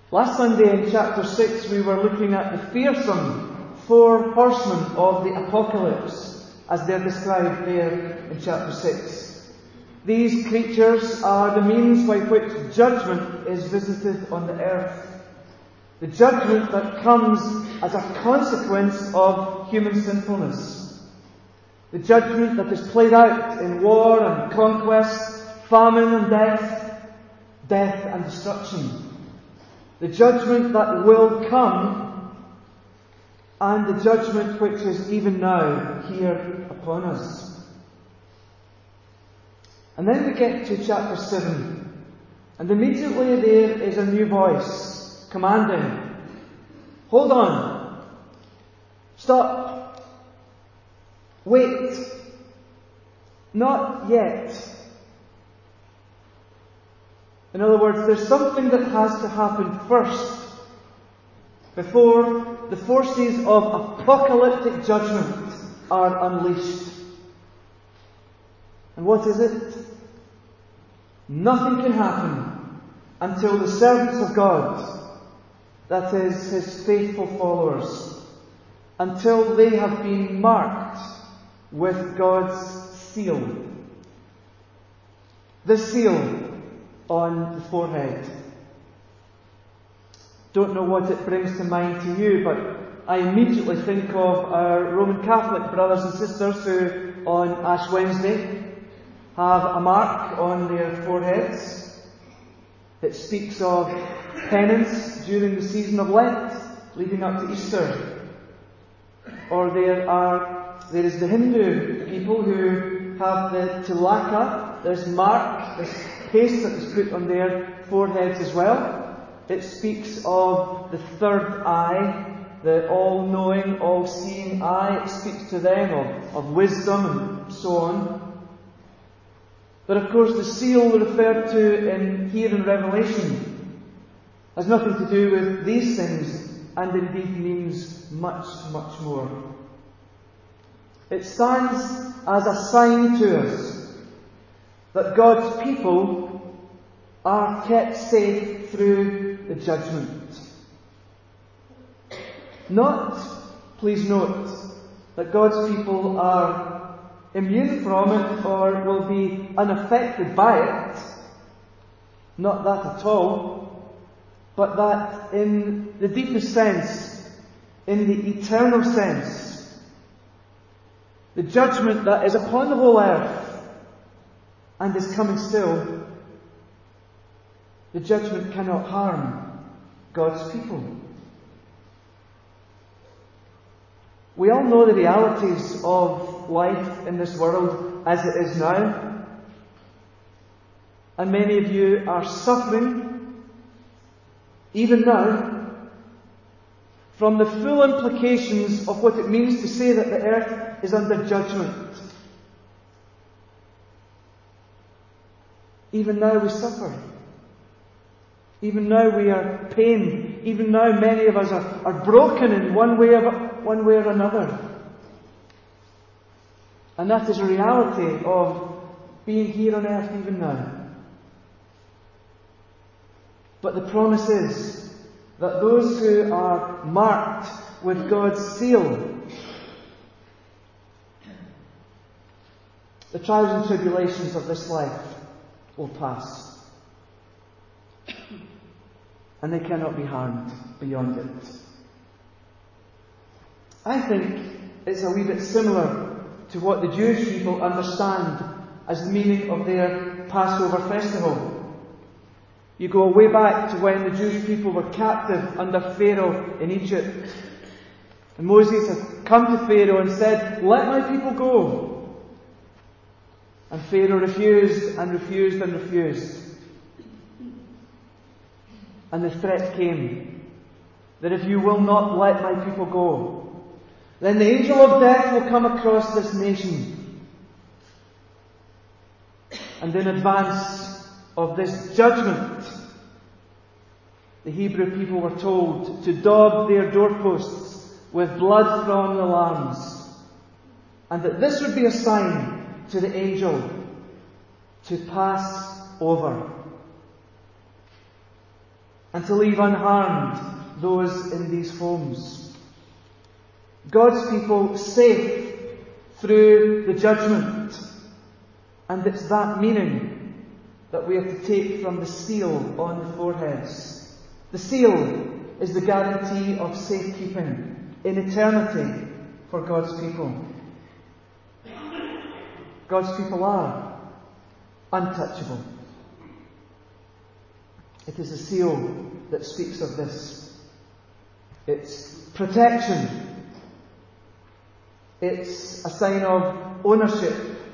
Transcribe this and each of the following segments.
Last Sunday in chapter 6 we were looking at the fearsome 4 horsemen of the apocalypse as they're described there in chapter 6. These creatures are the means by which judgment is visited on the earth. The judgment that comes as a consequence of human sinfulness. The judgment that is played out in war and conquest, famine and death and destruction. The judgment that will come, and the judgment which is even now here upon us. And then we get to chapter 7, and immediately there is a new voice commanding, hold on, stop, wait, not yet. In other words, there's something that has to happen first before the forces of apocalyptic judgment are unleashed. And what is it? Nothing can happen until the servants of God, that is, His faithful followers, until they have been marked with God's seal. The seal on the forehead. Don't know what it brings to mind to you, but I immediately think of our Roman Catholic brothers and sisters who on Ash Wednesday have a mark on their foreheads. It speaks of penance during the season of Lent, leading up to Easter. Or there is the Hindu people who have the tilaka, this mark, this paste that is put on their foreheads as well. It speaks of the third eye, the all-knowing, all-seeing eye. It speaks to them of wisdom and so on. But of course the seal referred to here in Revelation has nothing to do with these things, and indeed means much, much more. It stands as a sign to us that God's people are kept safe through the judgment. Not, please note, that God's people are immune from it or will be unaffected by it. Not that at all. But that in the deepest sense, in the eternal sense, the judgment that is upon the whole earth and is coming still, the judgment cannot harm God's people. We all know the realities of life in this world as it is now. And many of you are suffering, even now, from the full implications of what it means to say that the earth is under judgment. Even now we suffer. Even now we are pained. Even now many of us are broken in one way or another. And that is a reality of being here on earth even now. But the promise is that those who are marked with God's seal, the trials and tribulations of this life will pass. And they cannot be harmed beyond it. I think it's a wee bit similar to what the Jewish people understand as the meaning of their Passover festival. You go way back to when the Jewish people were captive under Pharaoh in Egypt. And Moses had come to Pharaoh and said, "Let my people go." And Pharaoh refused and refused and refused. And the threat came that if you will not let my people go, then the angel of death will come across this nation. And in advance of this judgment, the Hebrew people were told to daub their doorposts with blood from the lambs, and that this would be a sign to the angel to pass over. and to leave unharmed those in these homes. God's people safe through the judgment. And it's that meaning that we have to take from the seal on the foreheads. The seal is the guarantee of safekeeping in eternity for God's people. God's people are untouchable. It is a seal that speaks of this. It's protection. It's a sign of ownership.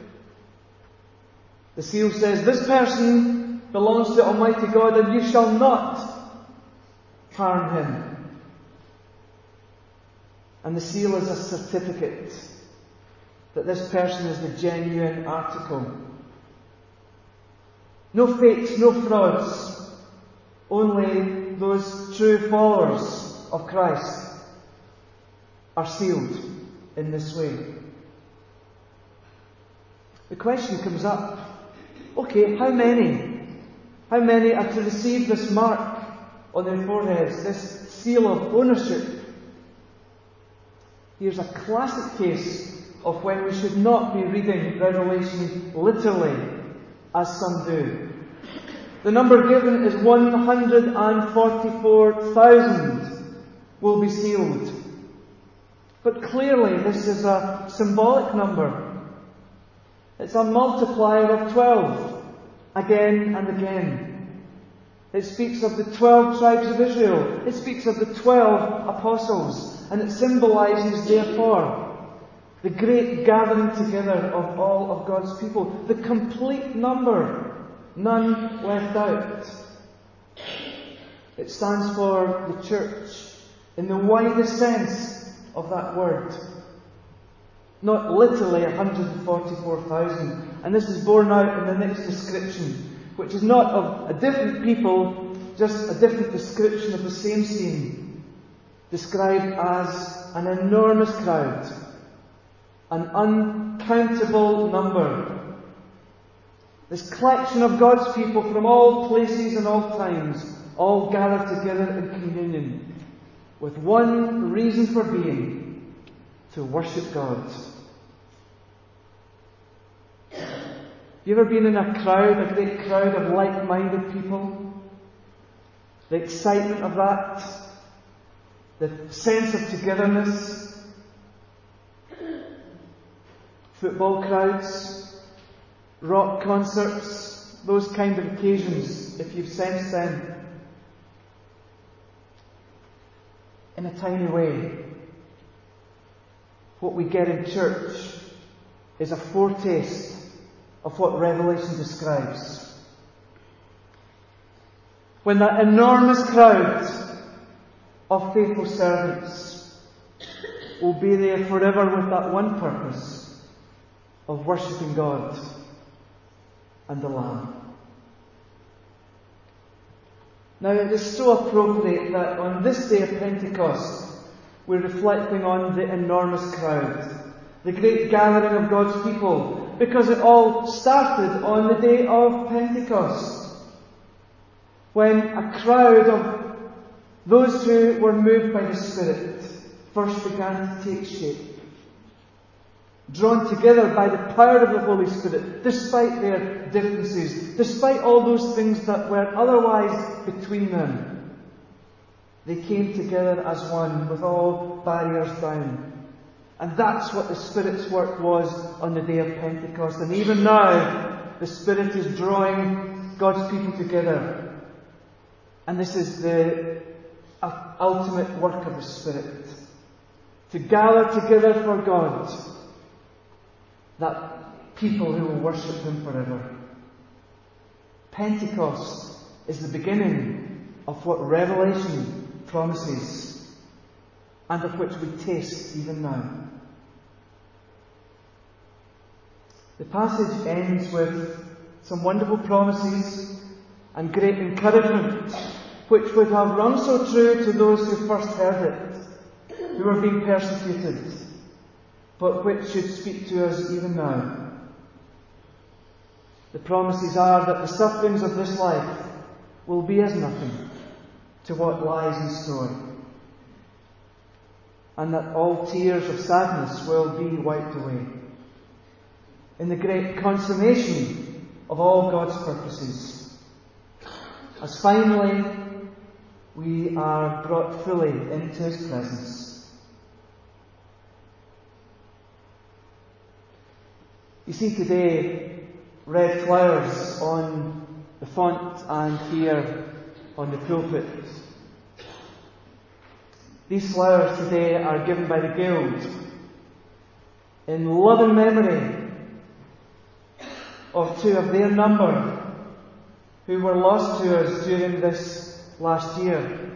The seal says, this person belongs to Almighty God, and you shall not harm him. And the seal is a certificate that this person is the genuine article. No fakes, no frauds. Only those true followers of Christ are sealed in this way. The question comes up, okay, how many are to receive this mark on their foreheads, this seal of ownership? Here's a classic case of when we should not be reading Revelation literally, as some do. The number given is 144,000 will be sealed. But clearly this is a symbolic number. It's a multiplier of 12, again and again. It speaks of the 12 tribes of Israel. It speaks of the 12 apostles. And it symbolises, therefore, the great gathering together of all of God's people. The complete number. None left out. It stands for the church in the widest sense of that word. Not literally 144,000. And this is borne out in the next description, which is not of a different people, just a different description of the same scene, described as an enormous crowd, an uncountable number. This collection of God's people from all places and all times, all gathered together in communion, with one reason for being, to worship God. Have you ever been in a crowd, a great crowd of like-minded people? The excitement of that, the sense of togetherness, football crowds, rock concerts, those kind of occasions, if you've sensed them. In a tiny way, what we get in church is a foretaste of what Revelation describes. When that enormous crowd of faithful servants will be there forever with that one purpose of worshipping God and the Lamb. Now, it is so appropriate that on this day of Pentecost we're reflecting on the enormous crowd, the great gathering of God's people, because it all started on the day of Pentecost, when a crowd of those who were moved by the Spirit first began to take shape. Drawn together by the power of the Holy Spirit, despite their differences, despite all those things that were otherwise between them, they came together as one with all barriers down. And that's what the Spirit's work was on the day of Pentecost. And even now, the Spirit is drawing God's people together. And this is the ultimate work of the Spirit. To gather together for God that people who will worship Him forever. Pentecost is the beginning of what Revelation promises, and of which we taste even now. The passage ends with some wonderful promises and great encouragement, which would have rung so true to those who first heard it, who were being persecuted, but which should speak to us even now. The promises are that the sufferings of this life will be as nothing to what lies in store, and that all tears of sadness will be wiped away in the great consummation of all God's purposes, as finally we are brought fully into His presence. You see today red flowers on the font and here on the pulpit. These flowers today are given by the Guild in loving memory of two of their number who were lost to us during this last year.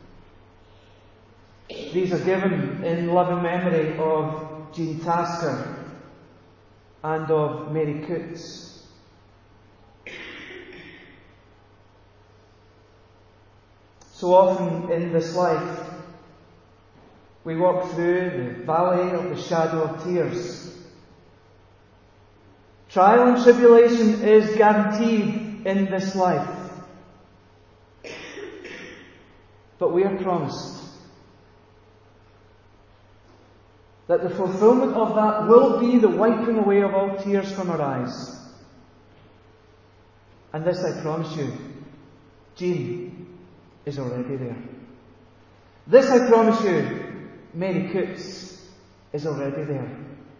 These are given in loving memory of Jean Tasker and of Mary Coates. So often in this life, we walk through the valley of the shadow of tears. Trial and tribulation is guaranteed in this life. But we are promised that the fulfillment of that will be the wiping away of all tears from our eyes. And this I promise you, Jean is already there. This I promise you, Mary Coates is already there.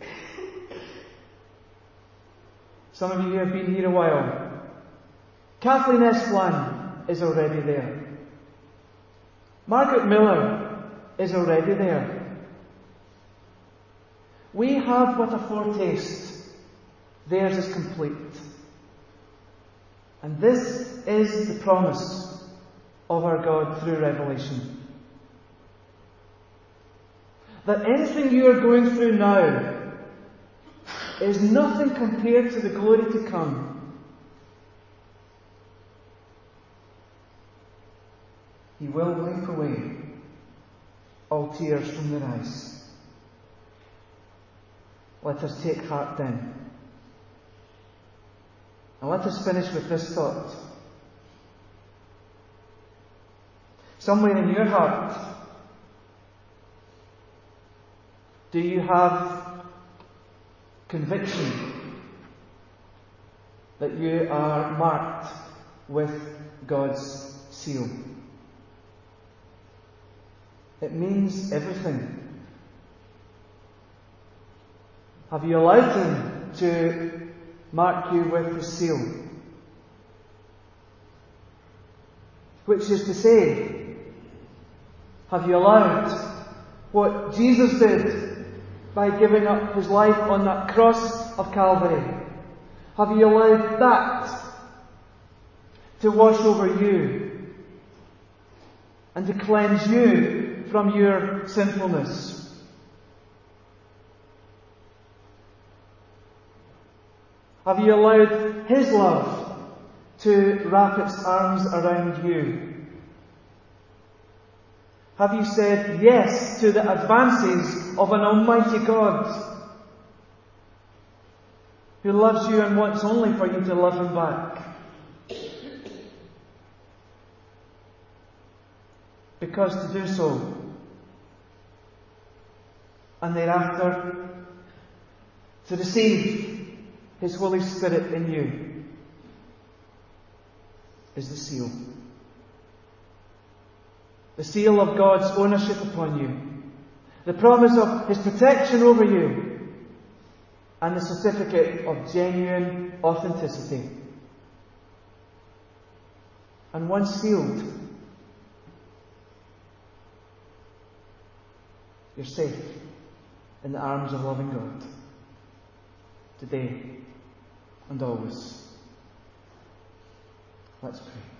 Some of you have been here a while. Kathleen Esplan is already there. Margaret Miller is already there. We have but a foretaste. Theirs is complete. And this is the promise of our God through Revelation. That anything you are going through now is nothing compared to the glory to come. He will wipe away all tears from their eyes. Let us take heart then. And let us finish with this thought. Somewhere in your heart, do you have conviction that you are marked with God's seal? It means everything. Have you allowed Him to mark you with His seal? Which is to say, have you allowed what Jesus did by giving up His life on that cross of Calvary? Have you allowed that to wash over you and to cleanse you from your sinfulness? Have you allowed His love to wrap its arms around you? Have you said yes to the advances of an almighty God who loves you and wants only for you to love Him back? Because to do so, and thereafter to receive His Holy Spirit in you, is the seal. The seal of God's ownership upon you. The promise of His protection over you. And the certificate of genuine authenticity. And once sealed, you're safe in the arms of loving God. Today and always. Let's pray.